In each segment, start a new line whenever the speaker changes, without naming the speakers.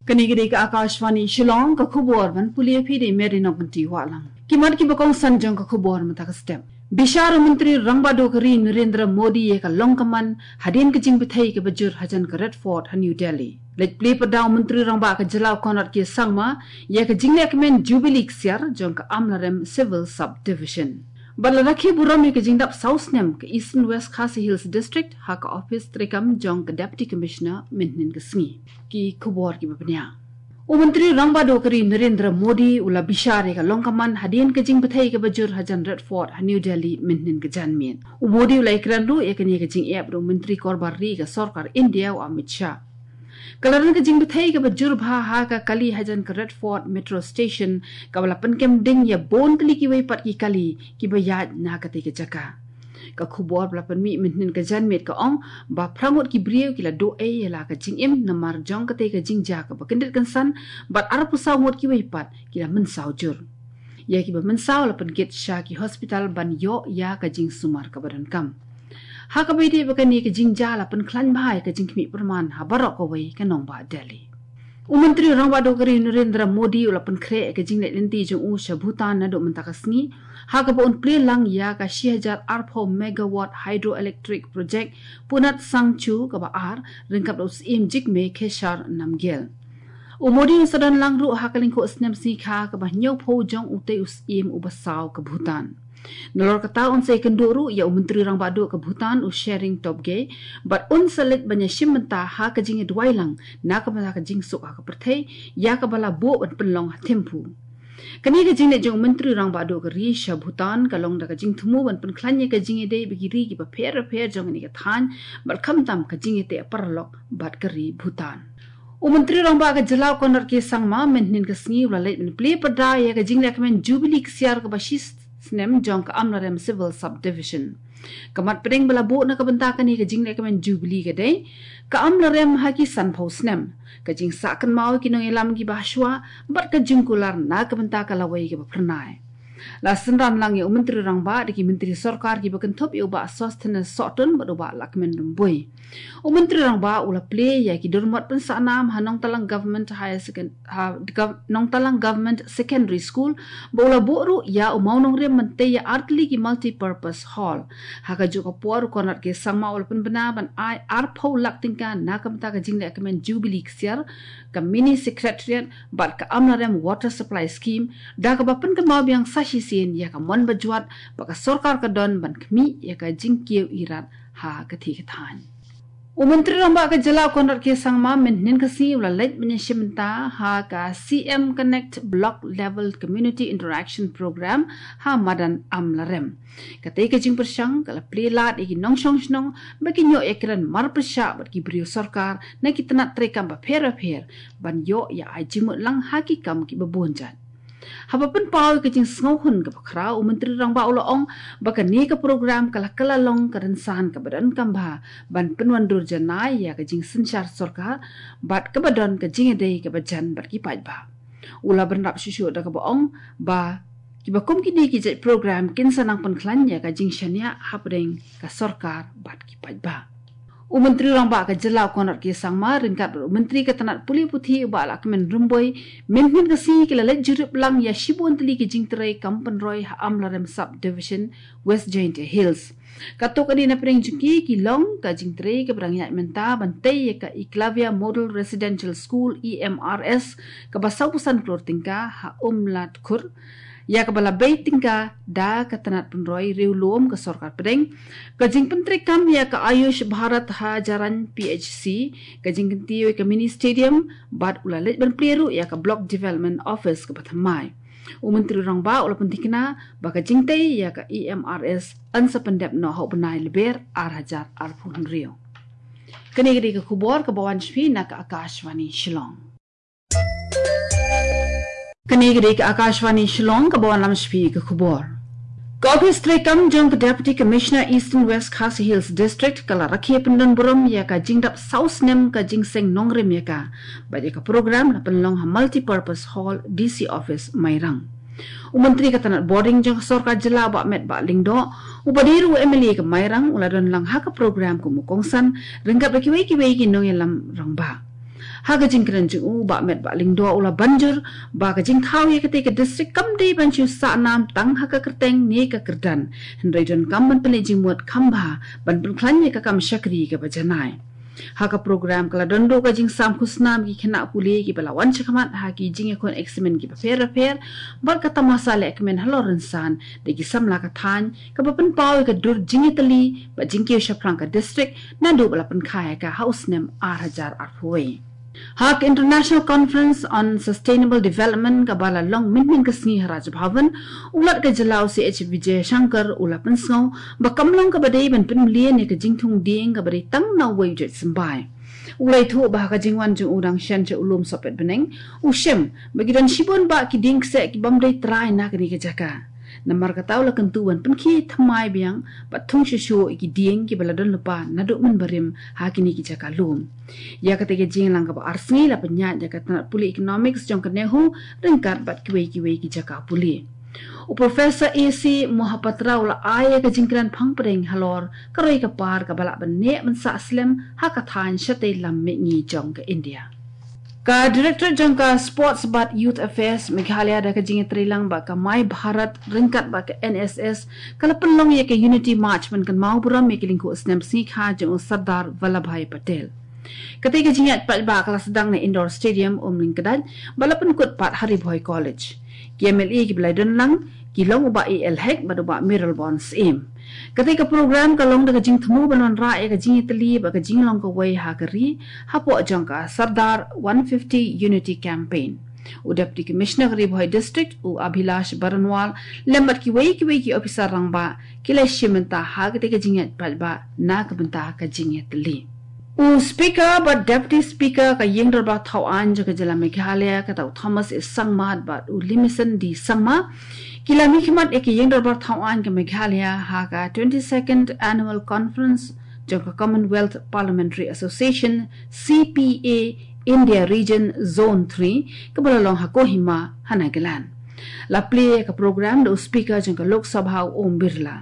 Kanigiri ka Akashvani Shillong ka khubor ban pulia phide merino banti walang kimar ki bakong sanjong ka khubor mata ka step Bishar Menteri Rangbado Kari Narendra Modi ye ka longkaman hadin ka jing bithai ka bajur hajan ka Red Fort ha New Delhi lek play padaw Menteri Rangba ka jalaw konat ki sangma ye ka jing lekmen Jubilee ksiar jong ka Amlarem Civil Subdivision Balaraki burami ka jingdap South Nem ka Eastern West Khasi Hills District ha ka office trekam jong ka Deputy Commissioner Minhin ka sngi ki khubor ki bapnya Menteri Rangbado Kari Narendra Modi ula bishare ka longkaman hadin ka jing bathai ka bajur hajan Red Fort ha New Delhi Minhin ka janmin Modi ula ikranru ye ka ni ka jing ep ro Menteri Korbarri ka Sarkar India wa Amit Shah Kalaran ka jing bathai ka bajur bha ha ka kali hajan ka Red Fort Metro Station ka wala pankem ding ya bon kali ki wai pat ki kali ki bayad na ka te ka jaka ka khubor bla panmi Minhin ka janmet ka ong ba prangot ki brieu ki la do e la ka jing im namar jong ka te ka jing ja ka ba kendet kan san bat ar pusaw ngot ki wai pat ki la mensaw jur ya ki ba mensaw la pan get sha ki hospital ban yo ya ka jing sumar ka badan kam ha ka bai de ba ka ni ka jing ja la pan khlan bhai ka jing khmi perman ha barok ko wai ka nong ba Delhi Menteri Rangbado Kari Narendra Modi ula pan khre ka jing le lenti jong u sha Bhutan na do mentakasngi ha ka bon ple lang ya ka 6000 megawatt hydroelectric project punat sangchu ka ba ar ringkap do sim jik me kheshar namgel Modi sadan lang ru ha ka lingko snem si kha ka ba nyau pho jong u te us im u basaw ka Bhutan Nalor kata on say kenduru ya Menteri Rangbado ke Bhutan u sharing top gay but on salit banya shimenta ha ka jing dwai lang na ka bala ka jing sok ha ka perthai ya ka bala bo ban penlong ha tempu kani ka jing le jong Menteri Rangbado ke Risha Bhutan ka long da ka jing thumu ban pen khlanye ka jing de bigiri ki ba pher jong ni ka than bal kham tam ka jing te parlok bat ka ri Bhutan Menteri Rangba ka jalaw konar ke sangma Minhin ka sngi ula leit ben play pada ya ka jing le ka men Jubilee ksiar ka ba shis Snem jong ka Amlarem Civil Subdivision. Kamat pedeng bala bo na kabentakan ni ka jing le ka men Jubilee ka day. Ka Amlarem haki sanpau snem. Ka jing sakan mau kinong ilam ki bahaswa. Bat ka jing kular na kabentaka laway ka bapernay. Lasan ran lang ya Menteri Rangba di ki Menteri Sarkar ki bakan top ya uba swasthana sotun bat uba lakmen rumboy. Menteri Rangba ula play ya ki durmat pen sanam hanong talang government nong talang government secondary school ba ula boru ya umaunong rem mente ya artli ki multi-purpose hall. Haka juga puar konat ke sangma ula pen benaban ai arpau laktingkan na kamta ka jingle kamen Jubilee ksiar ka mini secretariat bat ka Amlarem water supply scheme da ka bapen ka mau biang sisin ya ka mon bajuat baka Sarkar ka don ban kmi ya ka jingkiu irat ha ka thi ka than Menteri Rangba ka jalaw konrat ke sangma Minhin ka si ula leit menyeshimenta ha ka CM Connect Block Level Community Interaction Program ha madan Amlarem kate ka jing persyang kala plelat iki nong snong bagi nyo ekran mar persya bat ki brio Sarkar na kitna trekam ba pher ban yo ya ajimut lang hakikam ki babonjat Hapapan pau ke jing sngohun ke pakra Menteri Rangba ulaong baka ni ke program kala long kerensahan ke badan kamba ban penwandur janai ya ke jing sensyar Sarkar bat ke badan ke jing edai ke bajan bat ki ba ula bernap susu da ke baong ba ki bakom ki ni ki jai program kin sanang penklan ya ke jing syania hapdeng ke Sarkar bat ki ba Menteri Rangba ka jalaw konat ke sangma ringkat Menteri ka tanat puli puthi ba la kemen rumboy Minhin ka si kila let jurup lang ya shibun teli ke jing terai Kampen Roy Amlarem Subdivision West Joint Hills katok adi na pering juki ki long ka jing terai ka berangyak menta bantai ya ka Iklavia Model Residential School EMRS ka basaw pusan klor tingka ha lat kur ya kabala baitingka da katanat penroy riulum ke Sarkar pedeng kajing pentri kam ya ka Ayush Bharat Hajaran PHC kajing kentiwe ke mini stadium bat ula let ban pleru ya ka block development office ke Pathamai Menteri Rangba ula pentikna baka jingtai ya ka EMRS ansa pendep no hau benai leber arhajar arpun rio kini ke khubor ke bawan shpi na ka Akashvani Shillong Kanigiri ke Akashvani Shillong ka bawan lam shpi ke khubor. Ka office trekam jong ke Deputy Commissioner Eastern West Khasi Hills District kala rakhia pendan burum ya ka jingdap South Nem ka jingseng nongrem ya ka. Bagi ka program na penlong ha multi-purpose hall DC office Mairang. Menteri ka tanat boarding jong Sarkar jela ba met ba lingdo upadiru MLA ke Mairang uladon lang ha ka program ku mukongsan ringgap kiwai ki nong yalam Rangba. ha ga jing kran jing ba met ba ling do ula banjur ba ga jing thau ye kate ka district kam dei ban chu sa nam tang ha ka kerteng ne ka kerdan hendrai don kam ban pele jing mot khamba ban ban khlan ye ka kam shakri ka bajanai ha ka program kala dondo ka jing sam khusnam ki khena puli ki bala wan chakmat ha ki jing ekon examen ki fair bar ka tamasa le ekmen haloran san de ki samla ka than ka ban paw ka dur jing tali ba jing ke shaprang ka district nandu bala pan khaya ka house nem 8000 arphoi Hak International Conference on Sustainable Development ka bala long min ka sngi Raj Bhavan ulat ka jalao si H Vijay Shankar ulapan sngaw ba kamlong ka badai ban pin mlian ka jingthung ding ka badai tang na wai jet sambai ulai thu ba ka jingwan ju udang shan che ulum sopet beneng ushem bagidan shibon ba ki ding se ki bamdai try na ka ni ka jaka namar ka taw la kan tuwan pun ki thamai biang ba thung shu ki ding ki baladon lupa nadu man barim ha ki ni ki jaka lum ya ka te jing lang ka ba arsni la panya jaka tan puli economics jong ka nehu ringkat bat ki ki jaka puli u professor AC Mohapatra ula aya ka jingkran phang preng halor karoi ka par ka bala ban ne man sa aslam ha ka than shate lam me ngi jong ka India ka director jangka sports but youth affairs Meghalaya da ka jingi trilang ba ka mai bharat ringkat ba ka NSS kala penlong ye ka unity march man kan mau buram me kilingko snam si kha jong Sardar Vallabhbhai Patel ketika jingat pat ba kala sedang na indoor stadium umling kedaj balapan kut pat Haribhoi College KMLE ki blaidon lang kilong ba EL hek ba ba Miral Bonds im ketika program kalong da jing thmu banon ra e ka jing tali ba ka jing long ka wai ha kari hapo jangka Sardar 150 Unity Campaign u Deputy Commissioner Haribhoi District u Abhilash Baranwal lembat ki wai ki officer rang ba kila shimenta ha ketika jingat pat ba na ka benta ka jing tali u speaker but deputy speaker ka yengdor ba thau an jaka jala Meghalaya ka tau Thomas is sangmat ba u limison di sangma kila mikmat ek yengdor ba thau an ka Meghalaya ha ka 22nd annual conference jaka Commonwealth Parliamentary Association CPA India Region Zone 3 ka balalong ha Kohima Hanagalan la play ka program do speaker jaka Lok Sabha Om Birla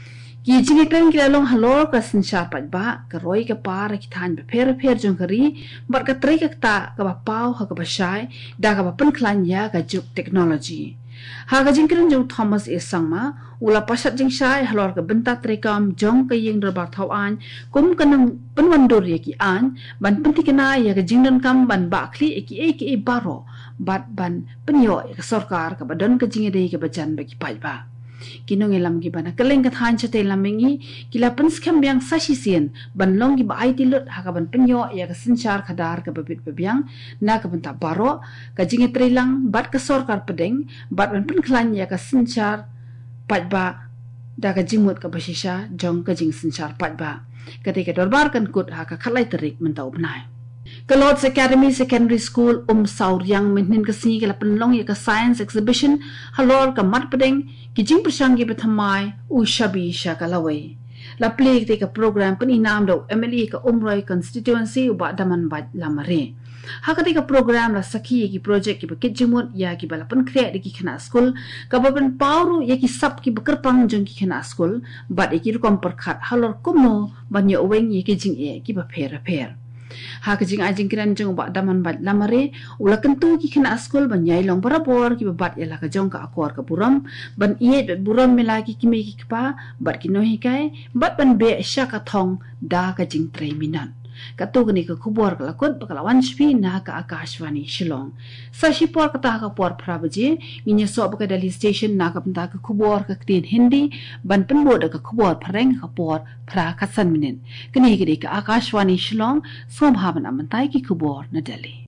ki jingiklan kila long halor ka sinchar pat ba ka roi ka par ki than be pher jong kari bar ka trei ka ta ka ba pau ha ka ba shai da ka ba pen klan ya ka juk technology ha ka jingkran jong Thomas e sangma ula pasat jing shai halor ka benta trekam jong ka yeng dar ba thau an kum kanang penwandor ye ki an ban pentikena ya ka jingdan kam ban ba khli e baro bat ban penyo ka sarkar ka badon ka jingede ka bajan ba ki pai ba kinong elam gi bana kaleng ka than chate lamengi kila pans kham byang sashisien banlong gi bai tilut ha ka ban penyo ya ka sinchar khadar ka babit babyang na ka banta baro ka jinge trilang bat ka sarkar pedeng bat ban pen khlan ya ka sinchar pat ba da ka jingmut ka basisha jong ka jing sinchar pat ba ketika dorbar kan kut ha ka khalai terik mentau benai Kalots Academy Secondary School Sauryang Minhin Kasi Kala Penlong ya ka Science Exhibition halor ka mat pedeng kijing persanggi bethamai u shabi shakalawai la play te ka program peninam do MLE ka Umroi constituency u ba daman ba lamare hakati ka program la sakhi ki project ki bekijimut ya ki balapan create ki khana school ka baban pawru ya ki sap ki bekerpang jong ki khana school bat ki kom perkhat halor kumno banyo weng ya ki jing e ki ba pher ha ka jing ajing kiran jong ba daman bat lamare ula kentu ki khana school ban yai long barabor ki bat ya la ka jong ka akor ka buram ban iet bet buram melaki ki me ki pa bat ki no hi kai bat ban be sha ka thong da ka jing 3 minute ka tu ni ka khubor ka lakot ba kalawan shpi na ka Akashvani Shillong sa shipor ka ta ka por phrabaje nginya so ba ka Delhi station na ka panta ka khubor ka tin Hindi ban penbo da ka khubor phareng ka por phra khasan minin kini ka Akashvani Shillong som haban amantai ki khubor na Delhi